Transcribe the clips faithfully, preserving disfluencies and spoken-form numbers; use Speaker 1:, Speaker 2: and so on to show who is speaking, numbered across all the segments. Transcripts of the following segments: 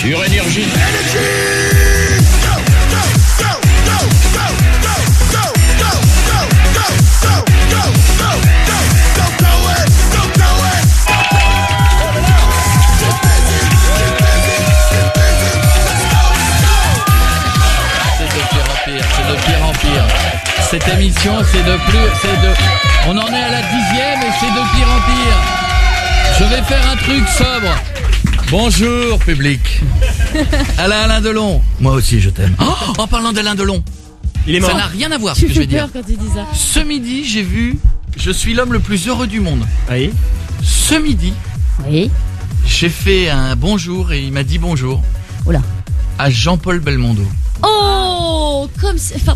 Speaker 1: sur Énergie.
Speaker 2: Cette émission, c'est de plus, c'est de, on en est à la dixième et c'est de pire en pire. Je vais faire un truc sobre. Bonjour, public. Alain, Alain Delon. Moi aussi, je t'aime. Oh, en parlant d'Alain Delon. Il est mort. Ça n'a rien à voir, ce que je vais dire.
Speaker 3: Quand tu dis ça.
Speaker 2: Ce midi, j'ai vu, je suis l'homme le plus heureux du monde.
Speaker 4: Oui.
Speaker 2: Ce midi.
Speaker 3: Oui.
Speaker 2: J'ai fait un bonjour et il m'a dit bonjour.
Speaker 3: Oula.
Speaker 2: À Jean-Paul Belmondo.
Speaker 3: Oh, comme c'est... Enfin,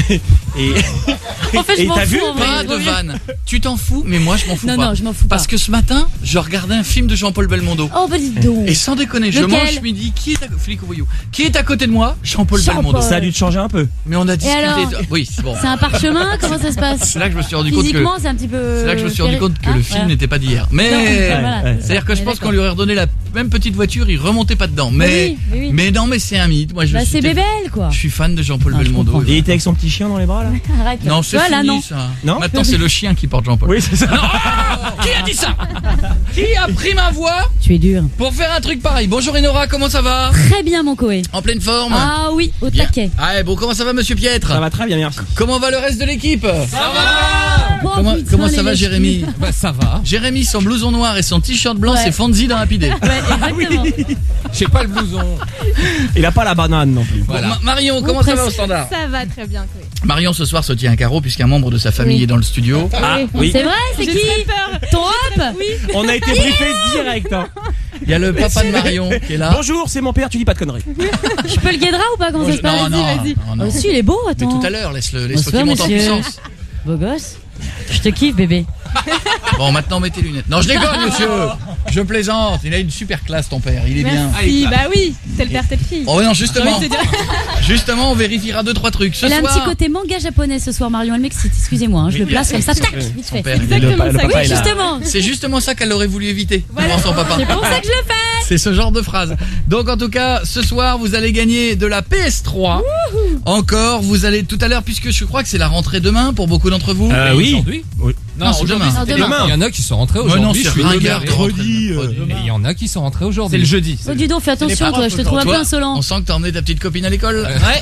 Speaker 4: et
Speaker 3: en fait, je
Speaker 4: et
Speaker 3: m'en
Speaker 4: t'as
Speaker 3: fous.
Speaker 4: vu
Speaker 3: en vrai.
Speaker 2: Pas de vanne. Tu t'en fous, mais moi je m'en fous
Speaker 3: Non,
Speaker 2: pas.
Speaker 3: non, je m'en fous pas.
Speaker 2: Parce que ce matin, je regardais un film de Jean-Paul Belmondo.
Speaker 3: Oh, bah dis donc.
Speaker 2: Et sans déconner, je
Speaker 3: Lequel
Speaker 2: mange midi. Qui est à... Flic au voyou. Qui est à côté de moi? Jean-Paul
Speaker 3: Jean-Paul.
Speaker 2: Belmondo.
Speaker 4: Ça a dû te changer un peu.
Speaker 2: Mais on a discuté.
Speaker 3: alors
Speaker 2: de- Oui, c'est bon.
Speaker 3: C'est un parchemin? Comment ça se passe?
Speaker 2: C'est là que je me suis rendu compte que.
Speaker 3: Physiquement, c'est un petit peu...
Speaker 2: C'est là que je me suis rendu compte que
Speaker 3: Ah,
Speaker 2: le film
Speaker 3: voilà.
Speaker 2: n'était pas d'hier. Mais
Speaker 3: Non,
Speaker 4: Ouais,
Speaker 3: voilà,
Speaker 4: ouais.
Speaker 3: c'est
Speaker 2: c'est-à-dire que
Speaker 3: ça.
Speaker 2: je
Speaker 3: On est
Speaker 2: pense qu'on
Speaker 3: d'accord.
Speaker 2: lui aurait redonné la même petite voiture, il remontait pas dedans. Mais
Speaker 3: Oui, oui, oui.
Speaker 2: mais non, mais c'est un mythe. Moi, je
Speaker 3: Bah,
Speaker 2: suis
Speaker 3: c'est Bébel, quoi.
Speaker 2: Je suis fan de Jean-Paul
Speaker 3: Ah, je
Speaker 2: Belmondo.
Speaker 3: comprends.
Speaker 4: Et il était avec son petit chien dans les bras là.
Speaker 3: Arrête.
Speaker 2: Non, c'est
Speaker 3: Voilà,
Speaker 2: fini
Speaker 3: non.
Speaker 2: ça.
Speaker 4: Non
Speaker 2: Maintenant, c'est le chien qui porte Jean-Paul.
Speaker 4: Oui, c'est ça.
Speaker 2: Qui a dit ça? Qui a pris ma voix
Speaker 3: Tu es dur.
Speaker 2: pour faire un truc pareil? Bonjour Enora, comment ça va?
Speaker 3: Très bien, mon Coé.
Speaker 2: En pleine forme?
Speaker 3: Ah oui, au
Speaker 2: Bien.
Speaker 3: taquet.
Speaker 2: Ah ouais, bon, comment ça va Monsieur Pietre?
Speaker 4: Ça va très bien, merci.
Speaker 2: Comment va le reste de l'équipe? Ça
Speaker 3: Oh,
Speaker 2: Comment,
Speaker 3: putain,
Speaker 2: comment
Speaker 3: les
Speaker 2: ça va
Speaker 3: lèches
Speaker 2: Jérémy?
Speaker 3: culs.
Speaker 5: Bah ça va.
Speaker 2: Jérémy, son blouson noir et son t-shirt blanc,
Speaker 3: Ouais.
Speaker 2: c'est Fonzie dans Happy Day.
Speaker 3: Ouais, exactement.
Speaker 5: J'ai pas le blouson.
Speaker 4: Il a pas la banane non plus.
Speaker 2: Bon, Ma- Marion, comment ça va au standard?
Speaker 6: Ça va très bien, Chloé.
Speaker 2: Marion ce soir se tient un carreau puisqu'un membre de sa famille
Speaker 3: Oui.
Speaker 2: est dans le studio.
Speaker 4: Ah,
Speaker 3: Oui.
Speaker 4: oui.
Speaker 3: C'est vrai, c'est
Speaker 6: J'ai
Speaker 3: qui?
Speaker 6: très peur.
Speaker 3: Ton hop?
Speaker 6: Oui.
Speaker 4: On a été briefé direct. Hein.
Speaker 2: Il y a le papa de Marion qui est là.
Speaker 4: Bonjour, c'est mon père, tu dis pas de conneries.
Speaker 3: Je peux le guédra ou pas? Comment ça se passe?
Speaker 2: non, non,
Speaker 3: Vas-y,
Speaker 2: non, non.
Speaker 3: vas-y. Oh, si, il est beau,
Speaker 2: Mais
Speaker 3: attends.
Speaker 2: tout à l'heure, laisse-le, laisse-le
Speaker 3: Bonsoir,
Speaker 2: qu'il monte en
Speaker 3: monsieur.
Speaker 2: puissance.
Speaker 3: Beau gosse. Je te kiffe, bébé.
Speaker 2: Bon, maintenant mets tes lunettes. Non, je déconne, monsieur. Je plaisante. Il a une super classe, ton père. Il est bien.
Speaker 6: Merci. Bah oui, c'est le père, c'est le fils.
Speaker 2: Oh non,
Speaker 6: J'ai
Speaker 2: justement.
Speaker 6: envie de te dire.
Speaker 2: Justement, on vérifiera deux trois trucs. Ce
Speaker 3: Elle a un
Speaker 2: soir,
Speaker 3: petit côté manga japonais ce soir, Marion. Elle m'excite, excusez-moi. hein, Je le place comme ça, tac, vite
Speaker 2: son
Speaker 3: fait.
Speaker 2: père, il est
Speaker 4: Le,
Speaker 6: Exactement
Speaker 4: pa- le
Speaker 6: ça,
Speaker 4: papa
Speaker 6: oui,
Speaker 4: est là.
Speaker 3: Justement.
Speaker 2: C'est justement ça qu'elle aurait voulu éviter devant son papa.
Speaker 3: C'est pour ça que je le fais.
Speaker 2: C'est ce genre de phrase. Donc en tout cas, ce soir, vous allez gagner de la P S trois. Encore, vous allez tout à l'heure, puisque je crois que c'est la rentrée demain pour beaucoup d'entre vous.
Speaker 4: Euh, oui.
Speaker 5: Aujourd'hui
Speaker 4: Oui.
Speaker 2: Non, c'est
Speaker 5: aujourd'hui,
Speaker 2: demain.
Speaker 5: c'était
Speaker 3: Non,
Speaker 4: demain.
Speaker 5: Il y en a qui sont rentrés
Speaker 2: Mais non,
Speaker 5: aujourd'hui.
Speaker 2: c'est
Speaker 5: je suis
Speaker 2: ringard.
Speaker 4: mercredi, euh,
Speaker 5: Et il y en a qui sont rentrés aujourd'hui.
Speaker 4: C'est le jeudi.
Speaker 3: Oh, dis donc, fais attention, toi. Je te trouve un peu
Speaker 2: Toi,
Speaker 3: insolent.
Speaker 2: on sent que t'as emmené ta petite copine à l'école.
Speaker 5: Ouais.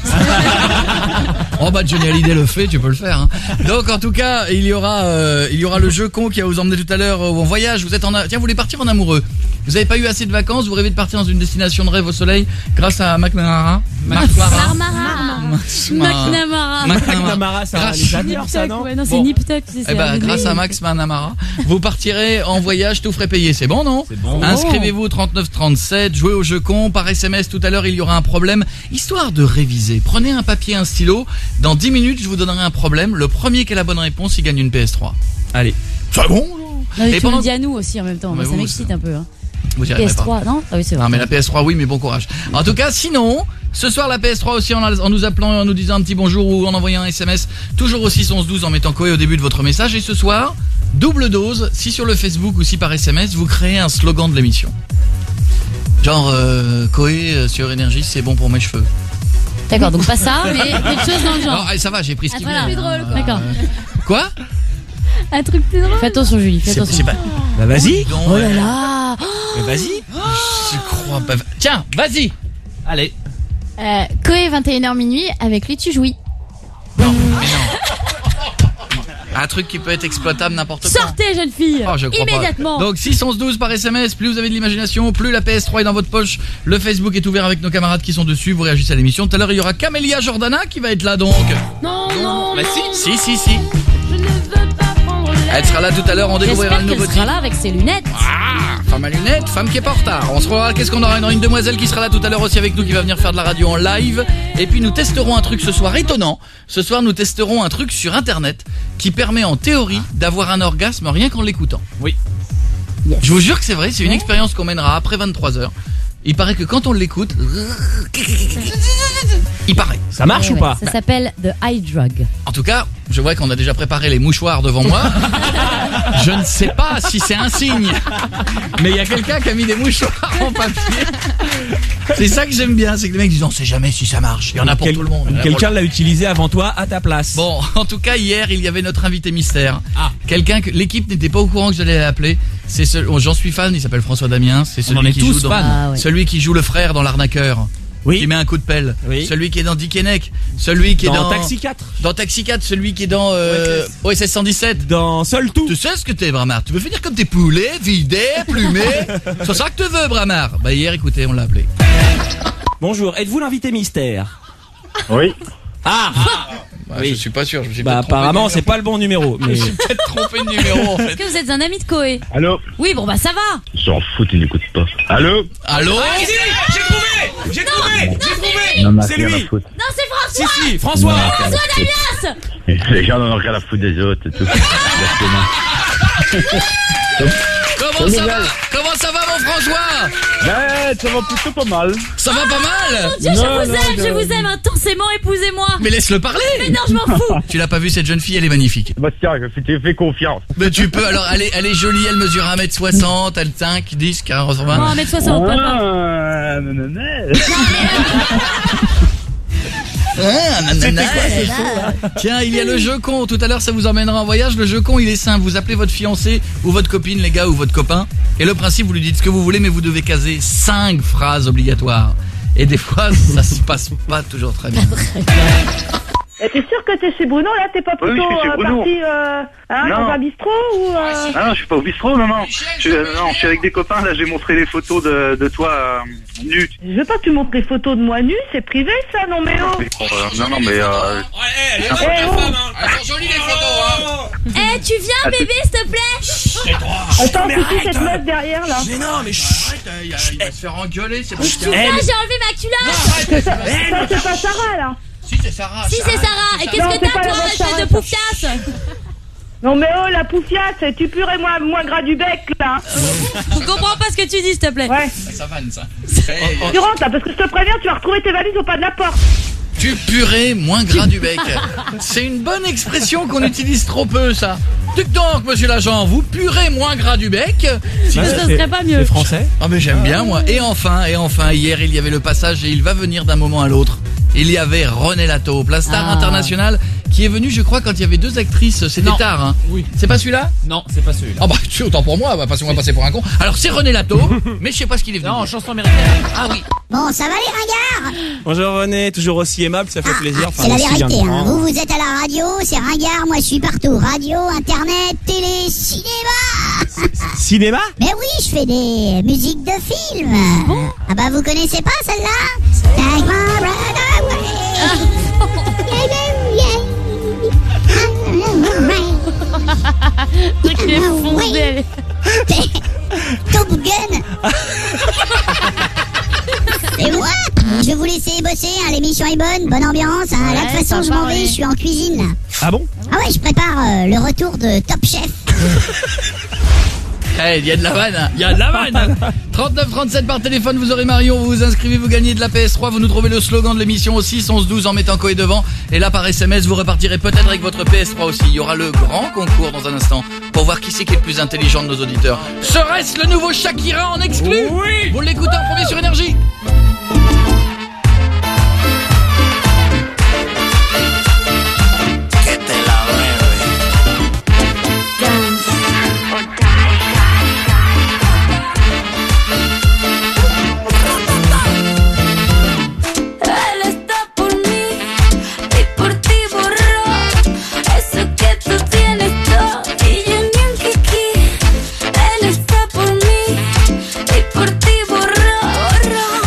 Speaker 2: Oh bah Johnny Hallyday le fait, tu peux le faire. Hein. Donc en tout cas, il y aura, euh, il y aura le jeu con qui va vous emmener tout à l'heure en voyage. Vous êtes en, a- tiens, vous voulez partir en amoureux. Vous n'avez pas eu assez de vacances, vous rêvez de partir dans une destination de rêve au soleil grâce à McNamara. McNamara.
Speaker 3: Marmara.
Speaker 2: McNamara.
Speaker 3: McNamara.
Speaker 4: McNamara, ça
Speaker 2: Grâce-
Speaker 4: les adore ça, non?
Speaker 3: Ouais, non, c'est
Speaker 2: Bon.
Speaker 3: Nip Tuck. tu sais,
Speaker 2: Eh
Speaker 3: c'est
Speaker 2: ben,
Speaker 3: un
Speaker 2: grâce
Speaker 3: bébé.
Speaker 2: à Max Manamara, vous partirez en voyage tout frais payé. C'est bon, non?
Speaker 4: C'est bon.
Speaker 2: Inscrivez-vous au trente-neuf trente-sept, jouez au jeu con, par S M S tout à l'heure il y aura un problème, histoire de réviser. Prenez un papier, un stylo, dans dix minutes je vous donnerai un problème, le premier qui a la bonne réponse il gagne une P S trois.
Speaker 4: Allez.
Speaker 2: C'est bon?
Speaker 3: Non, mais
Speaker 2: Et
Speaker 3: tu
Speaker 2: pendant-
Speaker 3: me le dis à nous aussi en même temps.
Speaker 2: Mais
Speaker 3: Moi, ça
Speaker 2: vous,
Speaker 3: m'excite un peu. Hein.
Speaker 2: Vous y arriverez
Speaker 3: P S
Speaker 2: pas.
Speaker 3: trois, non? Ah oui, c'est vrai.
Speaker 2: Non mais la P S trois oui mais bon courage. En tout cas sinon, ce soir la P S trois aussi en, en nous appelant et en nous disant un petit bonjour ou en envoyant un S M S toujours au six onze douze en mettant Coé au début de votre message. Et ce soir, double dose, si sur le Facebook ou si par S M S vous créez un slogan de l'émission. Genre euh, Coé euh, sur Énergie c'est bon pour mes cheveux.
Speaker 3: D'accord, donc pas ça, mais quelque chose dans le
Speaker 2: Non,
Speaker 3: genre.
Speaker 2: allez, ça va, j'ai pris ce
Speaker 3: Ah,
Speaker 2: qui
Speaker 3: voilà.
Speaker 2: venait,
Speaker 3: Plus
Speaker 2: hein.
Speaker 3: drôle, quoi. D'accord.
Speaker 2: Quoi?
Speaker 6: Un truc plus drôle.
Speaker 3: Fais attention, Julie, fais
Speaker 2: C'est
Speaker 3: attention.
Speaker 2: c'est pas.
Speaker 4: Bah vas-y.
Speaker 2: Donc,
Speaker 3: Oh là là.
Speaker 4: Mais vas-y.
Speaker 2: je crois pas. Tiens, vas-y.
Speaker 4: Allez.
Speaker 6: Euh, Coé, vingt et une heures minuit, avec lui tu jouis.
Speaker 2: Non, mais non. Un truc qui peut être exploitable n'importe quand.
Speaker 3: Sortez, jeune fille.
Speaker 2: Oh, je crois pas.
Speaker 3: Immédiatement.
Speaker 2: Donc six onze douze par S M S, plus vous avez de l'imagination, plus la P S trois est dans votre poche. Le Facebook est ouvert avec nos camarades qui sont dessus, vous réagissez à l'émission. Tout à l'heure, il y aura Camélia Jordana qui va être là donc.
Speaker 3: Non, non,
Speaker 2: Bah
Speaker 3: non.
Speaker 2: si, si, si, si.
Speaker 3: Je ne veux pas prendre l'air.
Speaker 2: Elle sera là tout à l'heure, on découvrira
Speaker 3: J'espère
Speaker 2: le
Speaker 3: qu'elle
Speaker 2: nouveau
Speaker 3: sera
Speaker 2: titre.
Speaker 3: là avec ses lunettes.
Speaker 2: Ah, femme à lunettes, femme qui est pas en retard. On se revoit, qu'est-ce qu'on aura? une, une demoiselle qui sera là tout à l'heure aussi avec nous, qui va venir faire de la radio en live. Et puis nous testerons un truc ce soir étonnant. Ce soir, nous testerons un truc sur Internet qui permet en théorie d'avoir un orgasme rien qu'en l'écoutant.
Speaker 4: Oui.
Speaker 3: Yes.
Speaker 2: Je vous jure que c'est vrai, c'est une
Speaker 3: Ouais.
Speaker 2: expérience qu'on mènera après vingt-trois heures. Il paraît que quand on l'écoute, il paraît.
Speaker 4: Ça marche
Speaker 3: Ouais,
Speaker 4: ou
Speaker 3: ouais,
Speaker 4: pas?
Speaker 3: Ça s'appelle The Eye Drug.
Speaker 2: En tout cas, je vois qu'on a déjà préparé les mouchoirs devant moi. Je ne sais pas si c'est un signe, mais il y a quelqu'un qui a mis des mouchoirs en papier. C'est ça que j'aime bien, c'est que les mecs disent on sait jamais si ça marche. Il y en a pour
Speaker 4: Quel-
Speaker 2: tout le monde. Il y en a
Speaker 4: Quelqu'un
Speaker 2: pour
Speaker 4: l'a utilisé avant toi à ta place.
Speaker 2: Bon, en tout cas, hier, il y avait notre invité mystère.
Speaker 4: Ah.
Speaker 2: Quelqu'un que l'équipe n'était pas au courant que j'allais l'appeler. C'est ce, oh, j'en suis fan, il s'appelle François Damiens. C'est
Speaker 4: On en
Speaker 2: celui
Speaker 4: est
Speaker 2: qui
Speaker 4: tous
Speaker 2: joue dans,
Speaker 4: fans.
Speaker 3: Ah ouais.
Speaker 2: celui qui joue le frère dans L'Arnaqueur.
Speaker 4: Oui.
Speaker 2: Qui met un coup de pelle.
Speaker 4: Oui.
Speaker 2: Celui qui est dans Dick et Neck. Celui qui est
Speaker 4: Dans
Speaker 2: dans
Speaker 4: Taxi quatre.
Speaker 2: Dans Taxi quatre, celui qui est dans euh, O S S cent dix-sept.
Speaker 4: Dans Seul Tout.
Speaker 2: Tu sais ce que t'es, Bramar? Tu veux finir comme tes poulets, vidés, plumés? C'est ça que tu veux, Bramar? Bah hier, écoutez, on l'a appelé.
Speaker 4: Bonjour, êtes-vous l'invité mystère?
Speaker 1: Oui.
Speaker 4: Ah,
Speaker 2: Bah,
Speaker 4: Oui.
Speaker 2: Je suis pas sûr. Je me suis
Speaker 4: bah
Speaker 2: peut-être trompé
Speaker 4: apparemment
Speaker 2: de
Speaker 4: c'est pas le bon numéro.
Speaker 2: numéro.
Speaker 4: Mais...
Speaker 2: Je me suis peut-être trompé de numéro en fait.
Speaker 3: Est-ce que vous êtes un ami de Koé?
Speaker 1: Allô?
Speaker 3: Oui, bon bah ça va.
Speaker 1: Ils s'en foutent, ils n'écoutent pas. Allô?
Speaker 2: Allô?
Speaker 4: Ah, si, j'ai trouvé, j'ai trouvé, j'ai trouvé.
Speaker 1: Non, mais
Speaker 4: C'est
Speaker 1: rien à
Speaker 4: lui.
Speaker 1: foutre.
Speaker 3: Non, c'est
Speaker 4: Si
Speaker 3: François.
Speaker 4: si, François.
Speaker 1: Non,
Speaker 3: Damiens.
Speaker 1: Les gens n'en ont rien à foutre des autres et tout. Exactement.
Speaker 2: Comment ça va? Comment ça va, mon François?
Speaker 1: Ben, ça va plutôt pas mal.
Speaker 2: Ça va pas mal?
Speaker 3: Mon Dieu, je
Speaker 1: Non,
Speaker 3: vous
Speaker 1: non,
Speaker 3: aime, je
Speaker 1: non.
Speaker 3: vous aime intensément, épousez-moi.
Speaker 2: Mais laisse-le parler.
Speaker 3: Mais non, je m'en fous.
Speaker 2: Tu l'as pas vu, cette jeune fille, elle est magnifique.
Speaker 1: Bastien, je t'ai fait confiance.
Speaker 2: Mais tu peux, alors, elle est, elle est jolie, elle mesure un mètre soixante, elle cinq, dix, quarante,
Speaker 3: Bon,
Speaker 2: vingt.
Speaker 3: un mètre soixante, pas grave.
Speaker 1: Ah, nanana.
Speaker 2: Ah, nanana. Tiens, il y a le jeu con. Tout à l'heure, ça vous emmènera en voyage. Le jeu con, il est simple. Vous appelez votre fiancé ou votre copine, les gars, ou votre copain. Et le principe, vous lui dites ce que vous voulez, mais vous devez caser cinq phrases obligatoires. Et des fois, ça se passe pas toujours très bien.
Speaker 7: Et t'es sûr que t'es chez Bruno là? T'es pas
Speaker 1: Oui,
Speaker 7: plutôt
Speaker 1: je suis chez
Speaker 7: euh,
Speaker 1: Bruno.
Speaker 7: parti euh, hein,
Speaker 1: Non.
Speaker 7: dans un bistrot ou euh...
Speaker 1: Ah non, je suis pas au bistrot, non, non. Je, non, je suis avec des copains, là, j'ai montré les photos de, de toi euh, nu.
Speaker 7: Je veux pas que tu montres les photos de moi nue, c'est privé ça, non mais oh.
Speaker 1: Mais bon, euh, non, non, mais euh,
Speaker 4: Elle est
Speaker 7: Eh, oh.
Speaker 2: Elles sont jolies les photos, hein.
Speaker 3: Eh, tu viens, bébé, s'il te plaît?
Speaker 7: Attends,
Speaker 4: mais
Speaker 7: c'est qui
Speaker 4: arrête.
Speaker 7: cette meuf derrière là?
Speaker 4: Mais non, mais chut.
Speaker 2: Arrête, il va se faire engueuler, c'est pas
Speaker 3: Tu
Speaker 2: Christian.
Speaker 3: viens,
Speaker 4: Elle-
Speaker 3: j'ai enlevé ma culotte.
Speaker 7: Ça c'est pas Sarah là.
Speaker 2: Si, c'est Sarah.
Speaker 3: Si, c'est Sarah. Et
Speaker 7: Non,
Speaker 3: qu'est-ce que
Speaker 7: c'est
Speaker 3: t'as,
Speaker 7: pas la
Speaker 3: toi,
Speaker 7: bonne
Speaker 3: espèce
Speaker 7: Sarah,
Speaker 3: de
Speaker 7: ça.
Speaker 3: poufiasse?
Speaker 7: Non mais oh la poufiasse, tu purais moins, moins gras du bec là.
Speaker 3: Je comprends pas ce que tu dis, s'il te plaît.
Speaker 7: Ouais.
Speaker 2: Ça vanne, ça.
Speaker 7: Tu rentres là parce que je te préviens, tu vas retrouver tes valises au pas de la porte.
Speaker 2: Tu purée moins gras du bec. C'est une bonne expression qu'on utilise trop peu, ça. Dites donc, monsieur l'agent, vous purez moins gras du bec.
Speaker 3: Mais ce serait pas mieux.
Speaker 4: C'est français.
Speaker 2: Ah mais j'aime bien, moi. Et enfin, et enfin, hier, il y avait le passage et il va venir d'un moment à l'autre. Il y avait René Lataupe, la star
Speaker 3: Ah.
Speaker 2: internationale, qui est venue, je crois, quand il y avait deux actrices. C'était
Speaker 5: Non.
Speaker 2: tard, hein.
Speaker 5: Oui.
Speaker 2: C'est pas celui-là?
Speaker 5: Non, c'est pas celui-là.
Speaker 2: Ah bah, tu autant pour moi, bah, parce qu'on va passer pour un con. Alors c'est René Lataupe, mais je sais pas ce qu'il est venu.
Speaker 5: Non,
Speaker 2: dire.
Speaker 5: chanson américaine.
Speaker 2: Ah oui.
Speaker 8: Bon, ça va les ringards?
Speaker 4: Bonjour René, toujours aussi aimable, ça fait plaisir. Enfin,
Speaker 8: C'est la
Speaker 4: aussi
Speaker 8: vérité,
Speaker 4: bien
Speaker 8: hein.
Speaker 4: grand.
Speaker 8: Vous, vous êtes à la radio, c'est ringard, moi je suis partout. Radio, internet, télé, cinéma.
Speaker 4: Cinéma?
Speaker 8: Mais oui, je fais des musiques de films. Ah bah vous connaissez pas celle-là? Take my breath away.
Speaker 3: Truc qui est foncé, elle est-
Speaker 8: Top Gun. Et moi, je vais vous laisser bosser, hein, l'émission est bonne, bonne ambiance. Hein. Là, de toute
Speaker 3: Ouais,
Speaker 8: façon, je
Speaker 3: sympa,
Speaker 8: m'en vais,
Speaker 3: ouais.
Speaker 8: je suis en cuisine. Là.
Speaker 4: Ah bon?
Speaker 8: Ah ouais, je prépare euh, le retour de Top Chef.
Speaker 2: Eh, il y a de la vanne. Il y a de la vanne. trente-neuf trente-sept par téléphone, vous aurez Marion, vous vous inscrivez, vous gagnez de la P S trois, vous nous trouvez le slogan de l'émission au six onze douze en mettant Koé devant. Et là, par S M S, vous repartirez peut-être avec votre P S trois aussi. Il y aura le grand concours dans un instant pour voir qui c'est qui est le plus intelligent de nos auditeurs. Serait-ce le nouveau Shakira en exclu?
Speaker 4: Oui.
Speaker 2: Vous l'écoutez en premier sur Énergie.
Speaker 9: Él está por mí y por ti borró eso que tú tienes todo y yo ni un kiki. Él está por mí y por ti borró, borró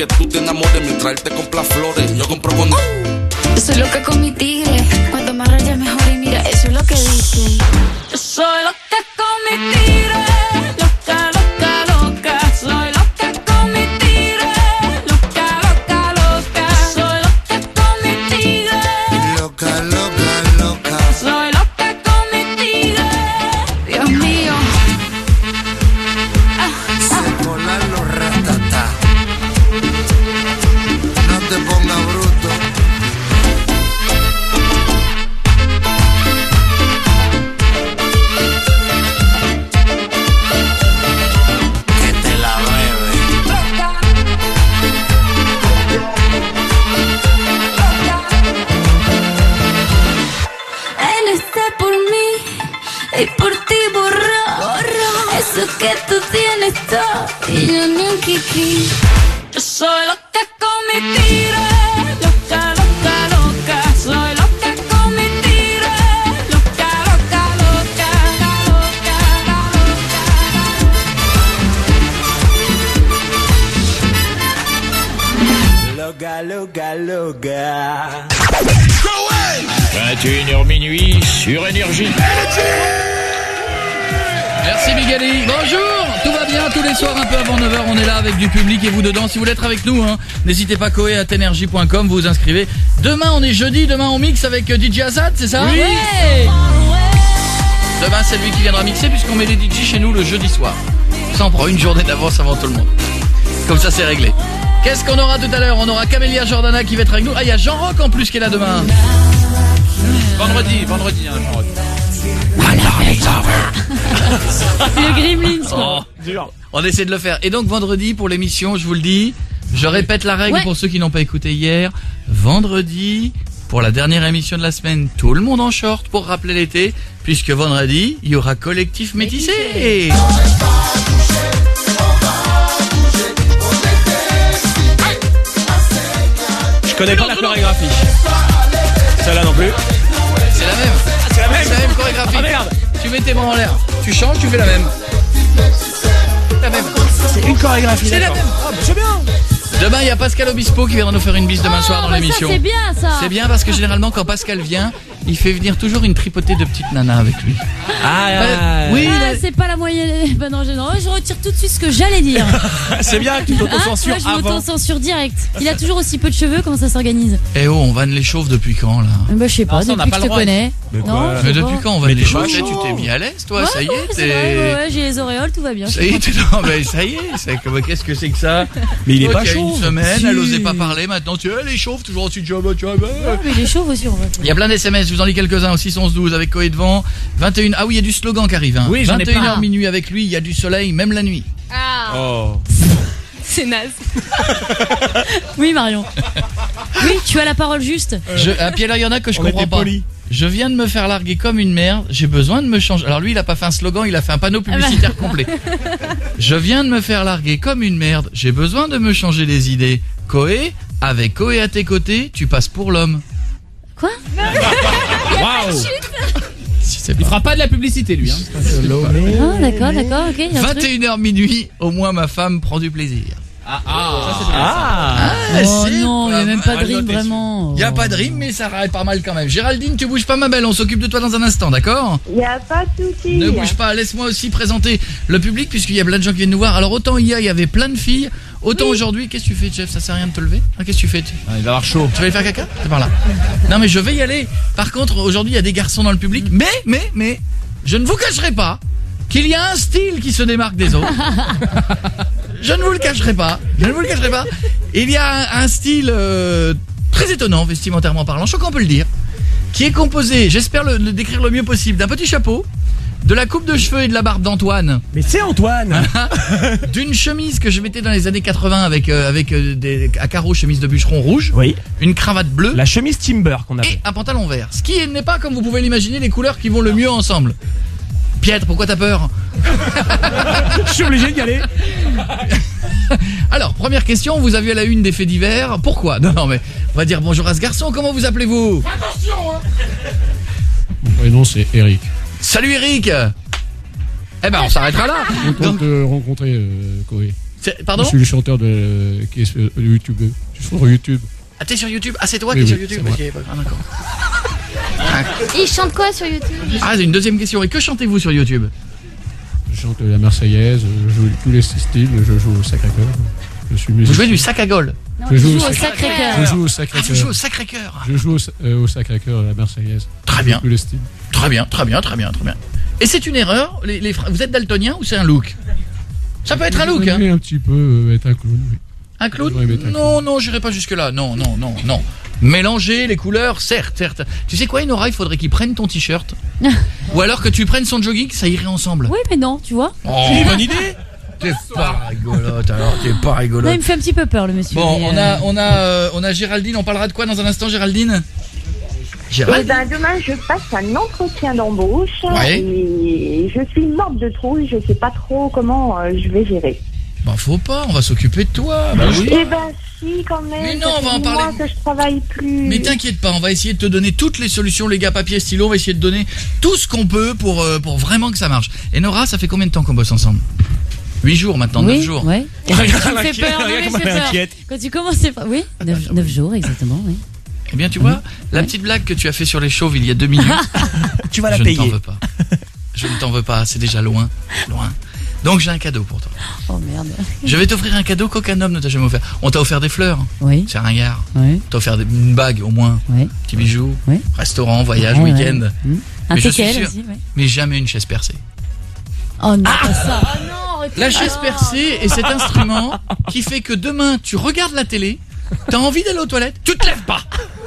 Speaker 10: que tú te enamores mientras él te compra flores. Yo compro con...
Speaker 9: Yo soy loca con mi tigre, cuanto más raya mejor y mira, eso es lo que dice. Yo soy loca con mi tigre, loca, loca, loca. Soy loca con mi tigre, loca, loca, loca. Soy loca con mi tigre,
Speaker 11: Loca, loca, loca.
Speaker 9: soy loca con mi tigre. Dios mío. Ah,
Speaker 11: Se colan los ratatá. No te pongas bruto. Que te la bebe.
Speaker 9: Él está por mí y por ti borró eso que tú tienes todo y yo ni un kiki. Yo soy loca con mi tigre, loca, loca, loca. Soy loca con mi tigre, loca, loca, loca, loca,
Speaker 4: Loga, loga, loga.
Speaker 12: vingt et une heures minuit sur Énergie.
Speaker 2: Merci Bigali. Bonjour, tout va bien tous les soirs un peu avant neuf heures, on est là avec du public et vous dedans. Si vous voulez être avec nous, hein, n'hésitez pas Koé à energy point com, vous vous inscrivez. Demain on est jeudi, demain on mixe avec D J Assad, c'est ça?
Speaker 3: Oui.
Speaker 2: Ouais. Demain c'est lui qui viendra mixer puisqu'on met les D J chez nous le jeudi soir. Ça on prend une journée d'avance avant tout le monde. Comme ça c'est réglé. Qu'est-ce qu'on aura tout à l'heure? On aura Camélia Jordana qui va être avec nous. Ah il y a Jean Rock en plus qui est là demain.
Speaker 5: Vendredi, vendredi, hein, Jean-Roch.
Speaker 3: Le Gremlins, quoi.
Speaker 2: Oh, dur. On essaie de le faire. Et donc vendredi pour l'émission, je vous le dis, je répète la règle
Speaker 3: Ouais.
Speaker 2: pour ceux qui n'ont pas écouté hier. Vendredi, pour la dernière émission de la semaine, tout le monde en short pour rappeler l'été, puisque vendredi, il y aura collectif métissé.
Speaker 4: Je connais pas la chorégraphie. Celle-là non plus.
Speaker 2: C'est la même.
Speaker 4: C'est la même.
Speaker 2: C'est la même chorégraphie.
Speaker 4: Ah, merde.
Speaker 2: Tu mets tes mains en l'air. Tu changes, tu fais la même. La même.
Speaker 4: C'est une chorégraphie.
Speaker 2: C'est la
Speaker 4: d'accord.
Speaker 2: même.
Speaker 4: Ah, bah, c'est bien.
Speaker 2: Demain, il y a Pascal Obispo qui viendra nous faire une bise demain soir dans
Speaker 3: Ah, bah
Speaker 2: l'émission.
Speaker 3: ça, c'est bien, ça.
Speaker 2: C'est bien parce que généralement quand Pascal vient, il fait venir toujours une tripotée de petites nanas avec lui.
Speaker 4: Ah,
Speaker 2: Euh, oui,
Speaker 3: Ah,
Speaker 2: il a-
Speaker 3: c'est pas la moyenne. Bah non, je, non, je retire tout de suite ce que j'allais dire.
Speaker 4: c'est bien que tu
Speaker 3: Hein,
Speaker 4: t'autocensures
Speaker 3: ouais, je
Speaker 4: avant.
Speaker 3: m'auto-censure direct. Il a toujours aussi peu de cheveux, comment ça s'organise?
Speaker 2: Eh oh, on vanne les chauves depuis quand là?
Speaker 3: Bah je sais pas,
Speaker 5: Non, ça, on n'a
Speaker 3: depuis
Speaker 5: pas
Speaker 3: que
Speaker 5: le
Speaker 3: je te
Speaker 5: droit.
Speaker 3: connais.
Speaker 4: Mais
Speaker 3: Non,
Speaker 4: quoi
Speaker 3: je sais
Speaker 2: Mais
Speaker 3: pas.
Speaker 2: depuis quand on va
Speaker 4: Mais
Speaker 2: les
Speaker 4: t'es
Speaker 2: choses?
Speaker 4: pas
Speaker 2: Tu
Speaker 4: chaud.
Speaker 2: t'es mis à l'aise toi,
Speaker 3: Ouais,
Speaker 2: ça y
Speaker 3: ouais,
Speaker 2: est,
Speaker 3: c'est vrai, ouais,
Speaker 2: t'es...
Speaker 3: ouais, j'ai les auréoles, tout va bien.
Speaker 2: Ça y est, t'es... Non mais ça y est, c'est comme... qu'est-ce que c'est que ça?
Speaker 4: Mais il est
Speaker 2: Toi
Speaker 4: pas
Speaker 2: qui a
Speaker 4: chaud.
Speaker 2: une semaine,
Speaker 4: Si.
Speaker 2: elle osait pas parler, maintenant tu es les chauves, toujours aussi de job, tu vois. bah.
Speaker 3: Ouais, mais les chauves aussi, on va.
Speaker 2: Il y a plein d'S M S, je vous en lis quelques-uns au six onze douze avec Koé devant. vingt et une, ah oui, il y a du slogan qui arrive, hein.
Speaker 5: Oui, j'en ai
Speaker 2: vingt et une
Speaker 5: plein.
Speaker 2: heures minuit avec lui, il y a du soleil, même la nuit.
Speaker 4: Oh.
Speaker 3: C'est naze. Oui, Marion. Oui, tu as la parole juste.
Speaker 2: Je... Ah, puis là, il y en a que je
Speaker 4: On
Speaker 2: comprends
Speaker 4: était
Speaker 2: pas.
Speaker 4: polis.
Speaker 2: Je viens de me faire larguer comme une merde, j'ai besoin de me changer. Alors lui, il a pas fait un slogan, il a fait un panneau publicitaire complet. Je viens de me faire larguer comme une merde, j'ai besoin de me changer les idées. Koé, avec Koé à tes côtés, tu passes pour l'homme.
Speaker 3: Quoi?
Speaker 5: Waouh.
Speaker 2: Si c'est
Speaker 5: Il
Speaker 2: pas.
Speaker 5: fera pas de la publicité, lui. Hein.
Speaker 3: Ah, d'accord, d'accord, ok. y a un
Speaker 2: vingt
Speaker 3: truc.
Speaker 2: et une heures minuit, au moins ma femme prend du plaisir.
Speaker 5: Ah, ah.
Speaker 4: Ah.
Speaker 3: Oh
Speaker 2: c'est
Speaker 3: non, il n'y a même pas de
Speaker 2: mal
Speaker 3: rime
Speaker 2: noté.
Speaker 3: vraiment.
Speaker 2: Il y a pas de rime, mais ça arrête pas mal quand même. Géraldine, tu bouges pas ma belle, on s'occupe de toi dans un instant, d'accord?
Speaker 7: Y a pas de souci.
Speaker 2: Ne bouge pas, laisse-moi aussi présenter le public puisqu'il y a plein de gens qui viennent nous voir. Alors autant hier il y avait plein de filles, autant aujourd'hui, qu'est-ce que tu fais Jeff? Ça sert à rien de te lever ah, Qu'est-ce que tu fais tu...
Speaker 5: Ah, il va avoir chaud.
Speaker 2: tu vas aller faire caca? C'est par là. Non mais je vais y aller. Par contre aujourd'hui il y a des garçons dans le public, mais, mais, mais, je ne vous cacherai pas qu'il y a un style qui se démarque des autres. Je ne vous le cacherai pas, je ne vous le cacherai pas. Il y a un, un style euh, très étonnant vestimentairement parlant, je crois qu'on peut le dire, qui est composé, j'espère le, le décrire le mieux possible, d'un petit chapeau, de la coupe de cheveux et de la barbe d'Antoine,
Speaker 4: Mais c'est Antoine.
Speaker 2: d'une chemise que je mettais dans les années quatre-vingts avec euh, avec euh, des à carreaux, chemise de bûcheron rouge,
Speaker 4: Oui.
Speaker 2: une cravate bleue
Speaker 4: La chemise Timber qu'on
Speaker 2: et
Speaker 4: appelle.
Speaker 2: un pantalon vert. Ce qui n'est pas, comme vous pouvez l'imaginer, les couleurs qui vont le mieux ensemble. Pietre, pourquoi t'as peur?
Speaker 4: Je suis obligé d'y aller.
Speaker 2: Alors, première question, vous avez à la une des faits divers. Pourquoi? Non, non, mais on va dire bonjour à ce garçon. Comment vous appelez-vous?
Speaker 13: Mon prénom c'est Eric.
Speaker 2: Salut Eric. Eh ben, on s'arrêtera là.
Speaker 13: Content
Speaker 2: Donc,
Speaker 13: de rencontrer euh, Koé.
Speaker 2: C'est- Pardon
Speaker 13: Je suis le chanteur de qui est sur YouTube. Je suis sur YouTube.
Speaker 2: Ah, t'es sur YouTube? Ah, c'est toi
Speaker 13: Oui,
Speaker 2: qui es
Speaker 13: oui,
Speaker 2: sur YouTube?
Speaker 13: c'est
Speaker 2: Ok, ah, d'accord.
Speaker 6: Il chante quoi sur YouTube?
Speaker 2: Ah, c'est une deuxième question. Et que chantez-vous sur YouTube?
Speaker 13: Je chante la Marseillaise, je joue tous les styles, je joue au Sacré-Cœur. Je suis
Speaker 2: Vous
Speaker 13: musicien.
Speaker 2: jouez du sac à gol?
Speaker 6: Non,
Speaker 13: Je
Speaker 6: il
Speaker 13: joue
Speaker 6: joue
Speaker 13: au
Speaker 6: au
Speaker 13: Sacré-
Speaker 6: Sacré-Cœur.
Speaker 13: Je joue au
Speaker 2: Ah,
Speaker 13: Sacré-Cœur.
Speaker 2: tu joues au Sacré-Cœur.
Speaker 13: Je joue au, euh, au Sacré-Cœur, la Marseillaise.
Speaker 2: Très bien.
Speaker 13: Tous les styles.
Speaker 2: Très bien, très bien, très bien, très bien. Et c'est une erreur? les, les fra- Vous êtes daltonien ou c'est un look? Ça peut être un look, hein?
Speaker 13: J'aimerais un petit peu euh, être un clown, oui.
Speaker 2: Un clown?
Speaker 13: J'aurais aimé être un
Speaker 2: Non, non, j'irai pas jusque-là. Non, non, non, non. Mélanger les couleurs, certes, certes. Tu sais quoi, Inora, il faudrait qu'il prenne ton t-shirt. Ou alors que tu prennes son jogging, ça irait ensemble.
Speaker 3: Oui, mais non, tu vois.
Speaker 2: Oh, bonne idée. T'es pas rigolote, alors t'es pas
Speaker 3: Non,
Speaker 2: rigolote.
Speaker 3: il me fait un petit peu peur, le monsieur.
Speaker 2: Bon,
Speaker 3: mais,
Speaker 2: on
Speaker 3: euh,
Speaker 2: a, on a, euh, on a Géraldine. On parlera de quoi dans un instant, Géraldine?
Speaker 7: Eh
Speaker 2: Géraldine.
Speaker 7: ben, demain, je passe un entretien d'embauche
Speaker 2: Ouais.
Speaker 7: et je suis morte de trouille. Je sais pas trop comment euh, je vais gérer.
Speaker 2: Bah, faut pas, on va s'occuper de toi. Bah oui.
Speaker 7: Eh ben, si, quand même.
Speaker 2: Mais non,
Speaker 7: ça
Speaker 2: on va
Speaker 7: fait
Speaker 2: en
Speaker 7: dix
Speaker 2: parler.
Speaker 7: mois que je travaille plus.
Speaker 2: Mais t'inquiète pas, on va essayer de te donner toutes les solutions, les gars, papier, stylo. On va essayer de donner tout ce qu'on peut pour, euh, pour vraiment que ça marche. Et Nora, ça fait combien de temps qu'on bosse ensemble? huit jours maintenant,
Speaker 3: oui,
Speaker 2: neuf jours.
Speaker 3: Ouais. Tu me
Speaker 4: Regarde
Speaker 3: fais
Speaker 4: l'inquiète,
Speaker 3: peur, non,
Speaker 4: regarde
Speaker 3: mais
Speaker 4: comment
Speaker 3: je fais
Speaker 4: elle est
Speaker 3: peur.
Speaker 4: inquiète.
Speaker 3: Quand tu commences, c'est pas. Oui, neuf jours, exactement, oui.
Speaker 2: Eh bien, tu vois, la petite blague que tu as fait sur les chauves il y a deux minutes,
Speaker 4: Tu vas la
Speaker 2: je ne t'en
Speaker 4: payer.
Speaker 2: veux pas. Je ne t'en veux pas, c'est déjà loin, loin. Donc j'ai un cadeau pour toi.
Speaker 3: Oh merde.
Speaker 2: Je vais t'offrir un cadeau qu'aucun homme ne t'a jamais offert. On t'a offert des fleurs,
Speaker 3: Oui,
Speaker 2: c'est ringard.
Speaker 3: oui,
Speaker 2: On t'a offert des- une bague au moins,
Speaker 3: oui.
Speaker 2: petits bijoux,
Speaker 3: Oui.
Speaker 2: restaurant, voyage,
Speaker 3: Ouais, ouais.
Speaker 2: week-end.
Speaker 3: Hmm. Un
Speaker 2: Mais je suis
Speaker 3: teckel
Speaker 2: sûr.
Speaker 3: aussi, oui.
Speaker 2: Mais jamais une chaise percée.
Speaker 3: Oh non, pas ça. Oh non, arrêtez.
Speaker 2: La chaise
Speaker 3: Ah.
Speaker 2: percée est cet instrument qui fait que demain tu regardes la télé, t'as envie d'aller aux toilettes, tu te lèves pas.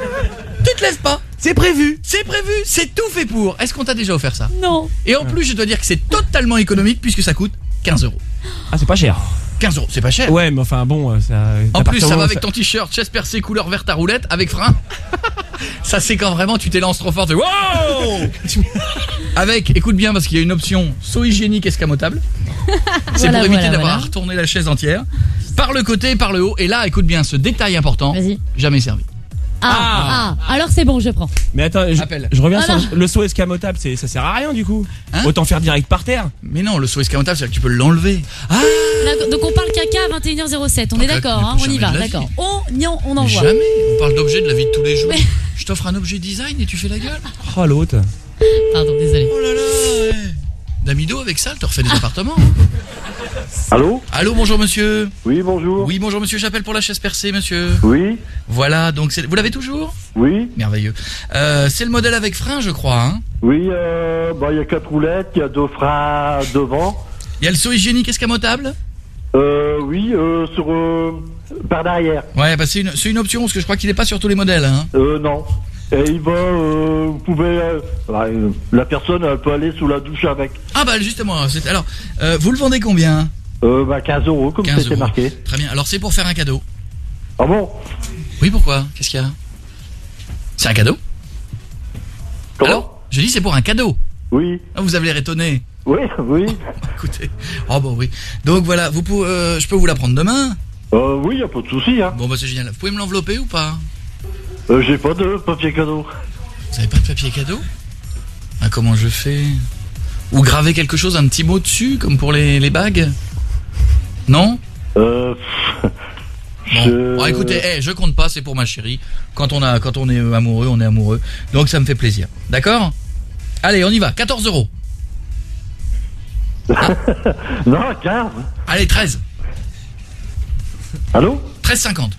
Speaker 2: Tu te lèves pas.
Speaker 4: C'est prévu.
Speaker 2: C'est prévu, c'est tout fait pour. Est-ce qu'on t'a déjà offert ça?
Speaker 3: Non.
Speaker 2: Et en plus, je dois dire que c'est totalement économique puisque ça coûte quinze euros.
Speaker 4: Ah, c'est pas cher.
Speaker 2: quinze euros, c'est pas cher.
Speaker 4: Ouais, mais enfin bon, euh, ça.
Speaker 2: En
Speaker 4: à
Speaker 2: plus,
Speaker 4: partir
Speaker 2: ça
Speaker 4: du
Speaker 2: va
Speaker 4: moment
Speaker 2: avec
Speaker 4: où
Speaker 2: ton t-shirt, chaise percée, couleur verte à roulette, avec frein. Ça, c'est quand vraiment tu t'élances trop fort. tu- Wow. Avec, écoute bien, parce qu'il y a une option saut hygiénique escamotable. C'est
Speaker 3: Voilà,
Speaker 2: pour éviter
Speaker 3: voilà,
Speaker 2: d'avoir
Speaker 3: voilà.
Speaker 2: à retourner la chaise entière. Par le côté, par le haut. Et là, écoute bien, ce détail important,
Speaker 3: Vas-y.
Speaker 2: jamais servi.
Speaker 3: Ah, ah, alors c'est bon, je prends.
Speaker 4: Mais attends, je,
Speaker 2: Appelle.
Speaker 4: je reviens
Speaker 3: Ah,
Speaker 4: sur le saut escamotable, c'est, ça sert à rien du coup.
Speaker 2: Hein
Speaker 4: Autant faire direct par terre.
Speaker 2: Mais non, le saut escamotable, c'est que tu peux l'enlever.
Speaker 3: Là, donc on parle caca à vingt et une heures zéro sept. On est
Speaker 2: Ah,
Speaker 3: d'accord, hein, on y
Speaker 2: jamais
Speaker 3: va,
Speaker 2: de la
Speaker 3: d'accord.
Speaker 2: vie.
Speaker 3: On y en, on
Speaker 2: Mais
Speaker 3: envoie.
Speaker 2: jamais. On parle d'objets de la vie de tous les jours.
Speaker 3: Mais-
Speaker 2: Je t'offre un objet design et tu fais la gueule.
Speaker 4: Oh l'autre.
Speaker 3: Pardon, désolé.
Speaker 2: Oh là là, ouais. Damido, avec ça, elle te refait des appartements. hein.
Speaker 1: Allô?
Speaker 2: Allô, bonjour monsieur.
Speaker 1: Oui, bonjour.
Speaker 2: Oui, bonjour monsieur, j'appelle pour la chaise percée, monsieur.
Speaker 1: Oui,
Speaker 2: Voilà, donc c'est... vous l'avez toujours?
Speaker 1: oui,
Speaker 2: Merveilleux. Euh, c'est le modèle avec frein, je crois. Hein.
Speaker 1: oui, euh, bah, il y a quatre roulettes, il y a deux freins devant.
Speaker 2: Il y a le saut hygiénique escamotable?
Speaker 1: Euh, oui, euh, sur, euh, par derrière.
Speaker 2: Ouais, bah c'est une, c'est une option, parce que je crois qu'il n'est pas sur tous les modèles. Hein.
Speaker 1: Euh, non. Et il va, euh, vous pouvez, euh, bah, euh, la personne, elle peut aller sous la douche avec.
Speaker 2: Ah bah justement, c'est... alors, euh, vous le vendez combien?
Speaker 1: Euh, bah, quinze euros, comme
Speaker 2: quinze
Speaker 1: c'était
Speaker 2: euros.
Speaker 1: marqué.
Speaker 2: Très bien, alors c'est pour faire un cadeau.
Speaker 1: Ah bon?
Speaker 2: Oui, pourquoi? Qu'est-ce qu'il y a? C'est un cadeau?
Speaker 1: Comment?
Speaker 2: Alors, je dis c'est pour un cadeau.
Speaker 1: Oui,
Speaker 2: Ah, vous avez l'air étonné.
Speaker 1: oui, oui.
Speaker 2: Écoutez, oh bon oui. Donc voilà, vous pouvez, euh, je peux vous la prendre demain?
Speaker 1: Euh, oui, y a pas de souci, hein.
Speaker 2: Bon bah c'est génial. Vous pouvez me l'envelopper ou pas?
Speaker 1: Euh, j'ai pas de papier cadeau.
Speaker 2: Vous avez pas de papier cadeau? Ah, comment je fais? Ou graver quelque chose, un petit mot dessus, comme pour les, les bagues? Non?
Speaker 1: Euh,
Speaker 2: Bon,
Speaker 1: je...
Speaker 2: bon, écoutez, eh, je compte pas, c'est pour ma chérie. Quand on a, quand on est amoureux, on est amoureux. Donc ça me fait plaisir. D'accord? Allez, on y va. quatorze euros.
Speaker 1: non, quinze.
Speaker 2: Allez, treize.
Speaker 1: Allô?
Speaker 2: treize cinquante.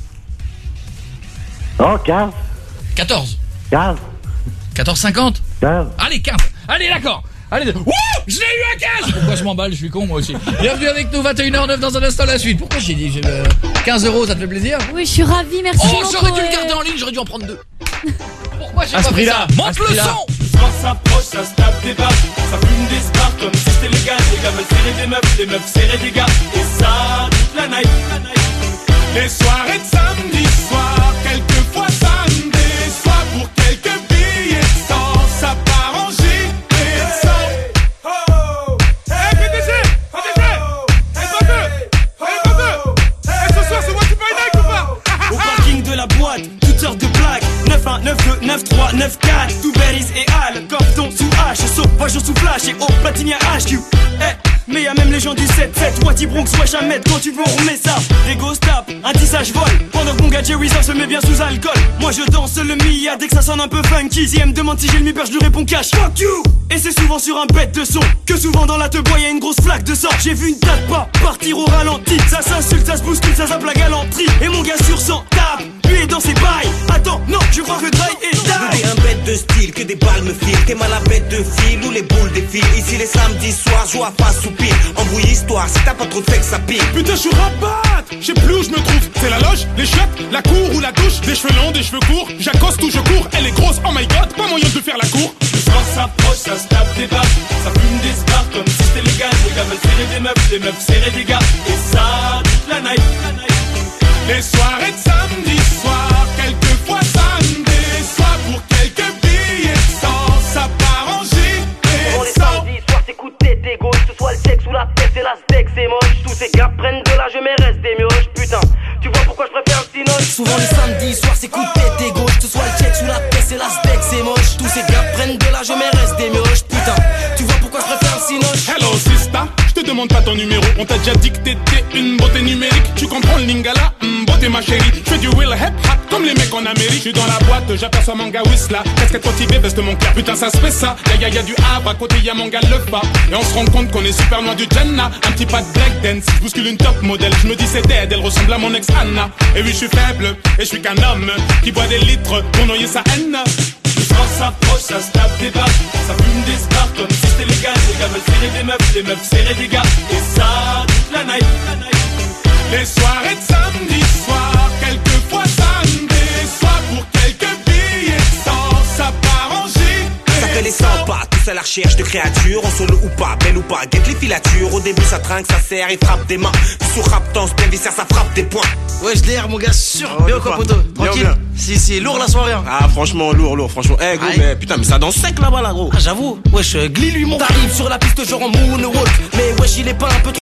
Speaker 1: Oh, quinze.
Speaker 2: quatorze.
Speaker 1: quinze.
Speaker 2: quatorze cinquante.
Speaker 1: quinze.
Speaker 2: Allez, quinze. Allez, d'accord. Allez, wouh, je l'ai eu à quinze. Pourquoi je m'emballe? Je suis con, moi aussi. Bienvenue avec nous, vingt et une heures neuf dans un instant la suite. Pourquoi j'ai dit j'ai, euh, quinze euros, ça te fait plaisir?
Speaker 3: Oui, je suis ravie, merci.
Speaker 2: Oh,
Speaker 3: mon
Speaker 2: j'aurais dû
Speaker 3: Coé.
Speaker 2: le garder en ligne, j'aurais dû en prendre deux. Pourquoi j'ai
Speaker 4: À ce
Speaker 2: pas fait
Speaker 4: prix-là,
Speaker 2: ça?
Speaker 4: à ce
Speaker 2: Monte le
Speaker 4: prix-là.
Speaker 2: son.
Speaker 14: Quand ça s'approche, ça se tape des barres, ça fume des spars comme si c'était légal. Les gars veulent serrer des meufs, les meufs serrer des gars. Et ça, toute la night. Les soirées de samedi soir, quelquefois ça me déçoit. Pour quelques billets de sang, ça part en gilet de sang. Oh, hey P D G, P D G, hey Bobeux, hey Bobeux, hey ce soir c'est moi qui paye night ou pas? Au parking de la boîte, toutes sortes de blagues. neuf un, neuf deux, neuf trois, neuf quatre, tout Berries et Al, Cordon sous H, sauvage sous flash et au platine à H Q. Eh, mais y'a même les gens du sept sept. Wati Bronx, wesh Ahmed, quand tu veux on remet ça. Des ghost tap, un tissage vol. Pendant que mon gars Jerry se met bien sous alcool. Moi je danse le Mia dès que ça sonne un peu funky. Si elle me demande si j'ai le mi-père, je lui réponds cash. Fuck you. Et c'est souvent sur un bête de son que souvent dans la teub y'a une grosse flaque de sang. J'ai vu une date pas partir au ralenti. Ça s'insulte, ça se bouscule, ça zappe la galanterie. Et mon gars sur cent tape, lui est dans ses bails. Attends, non, je crois que Dry est die.
Speaker 15: T'es un bête de style, que des balles me filent. T'es mal à bête de fil ou les boules défilent. Ici les samedis soirs, joue à face ou pile. Embrouille histoire, si t'as pas trop de fait que ça pile.
Speaker 14: Putain, je suis rabat, je sais plus où je me trouve. C'est la loge, les chiottes, la cour ou la douche. Des cheveux longs, des cheveux courts, j'accoste ou je cours. Elle est grosse, oh my god, pas moyen de faire la cour. Le soir s'approche, ça se tape des barres. Ça fume des spars comme si c'était légal. Les gars veulent serrer des meufs, les meufs serrer des gars. Et ça, toute la night. Les soirées de samedi soir, quelquefois samedi soir. Pour quelques billets de sang, ça part en gîte.
Speaker 15: Pendant les samedis soirs, c'est coup de tête et gauche. Que ce soit le sexe ou la tête, c'est la steak, c'est moche. Tous ces gars prennent de l'âge, mais restent des mioches. Putain, tu vois pourquoi je préfère le cinoche. Souvent les samedis soirs, c'est coup de tête et gauche. Que ce soit le sexe ou la tête, c'est la steak, c'est moche. Tous ces gars prennent de l'âge, mais restent des mioches. Putain, tu vois pourquoi je préfère le cinoche.
Speaker 14: Hello sister, je te demande pas ton numéro. On t'a déjà dit que t'étais une beauté numérique. Tu comprends le lingala, mm, beauté ma chérie. Je fais du real hip hop comme les mecs en Amérique. Je suis dans la boîte, j'aperçois mon gars Whistla. Casquette motivée, veste mon cœur. Putain ça se fait ça. Y'a y'a y'a du Havre, à côté y'a mon gars le pas. Et on se rend compte qu'on est super loin du Jenna. Un petit pas de breakdance, je bouscule une top modèle. Je me dis c'est dead, elle ressemble à mon ex Anna. Et oui je suis faible, et je suis qu'un homme qui boit des litres pour noyer sa haine. Le soir s'approche, ça se tape des barres. Ça fume des spars comme si c'était légal. Les gars veulent serrer des meufs, les meufs serrer des gars. Et ça, toute la night. Les soirées de samedi soir, quelquefois samedi soir. Pour quelques billets de sang, ça part en gîte.
Speaker 15: Ça fait les cent pas, tous à la recherche de créatures. En solo ou pas, belle ou pas, guette les filatures. Au début ça trinque, ça serre, il frappe des mains. Puis sous rap tense, bien viscère, ça frappe des points.
Speaker 16: Ouais, je l'air mon gars, sûr.
Speaker 15: Oh,
Speaker 16: bien quoi, poto? Tranquille.
Speaker 15: Bien, bien.
Speaker 16: Si, si, lourd la soirée. Hein.
Speaker 15: Ah, franchement, lourd, lourd, franchement. Eh, hey, gros, mais putain, mais ça danse sec là-bas, là, gros.
Speaker 16: Ah, j'avoue. Wesh, Glee lui, mon.
Speaker 15: T'arrives sur la piste, genre en moonwalk. Mais wesh, il est pas un peu trop.